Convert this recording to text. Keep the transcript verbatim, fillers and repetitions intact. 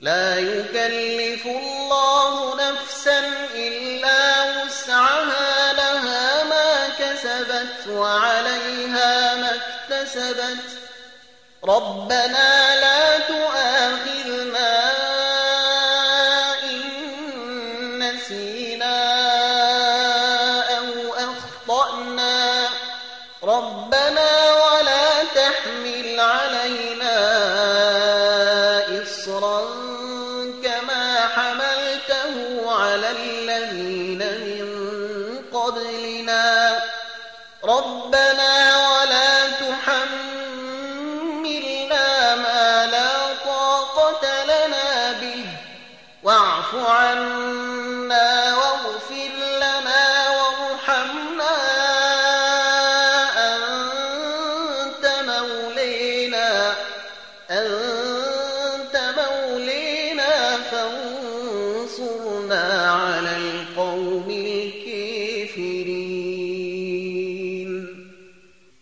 لا يكلف الله نفسا إلا وسعها، لها ما كسبت وعليها ما اكتسبت. ربنا لا تؤاخذنا إن نسينا أو أخطأنا، ربنا ولا تحمل علينا إصرا كما حملته على الذين من قبلنا، ربنا ولا تحملنا ما لا طاقة لنا به، واعف عنا واغفر لنا وارحمنا، أنت مولينا أنت مولينا فانصرنا